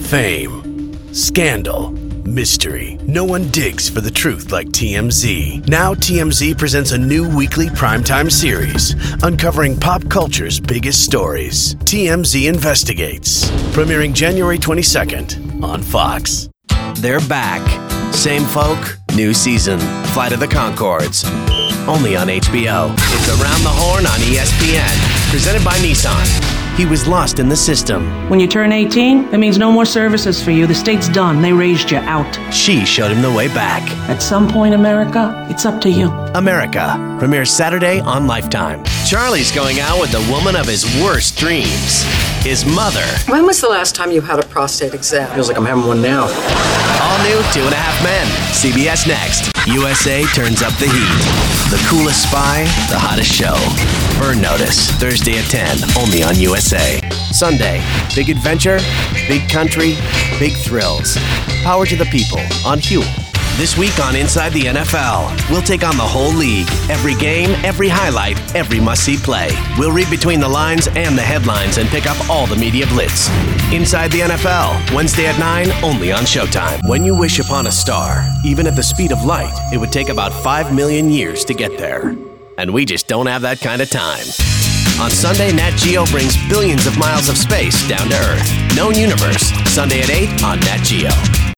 Fame, scandal, mystery. No one digs for the truth like TMZ. Now TMZ presents a new weekly primetime series uncovering pop culture's biggest stories. TMZ Investigates, premiering January 22nd on Fox. They're back. Same folk, new season. Flight of the Conchords. Only on HBO. It's Around the Horn on ESPN. Presented by Nissan. He was lost in the system. When you turn 18, that means no more services for you. The state's done. They raised you out. She showed him the way back. At some point, America, it's up to you. America premieres Saturday on Lifetime. Charlie's going out with the woman of his worst dreams. His mother. When was the last time you had a prostate exam? Feels like I'm having one now. All new 2.5 Men. CBS Next. USA turns up the heat. The coolest spy, the hottest show. Burn Notice. Thursday at 10. Only on USA. Sunday. Big adventure, big country, big thrills. Power to the people on Huel. This week on Inside the NFL, we'll take on the whole league. Every game, every highlight, every must-see play. We'll read between the lines and the headlines and pick up all the media blitz. Inside the NFL, Wednesday at 9, only on Showtime. When you wish upon a star, even at the speed of light, it would take about 5 million years to get there. And we just don't have that kind of time. On Sunday, Nat Geo brings billions of miles of space down to Earth. Known Universe, Sunday at 8 on Nat Geo.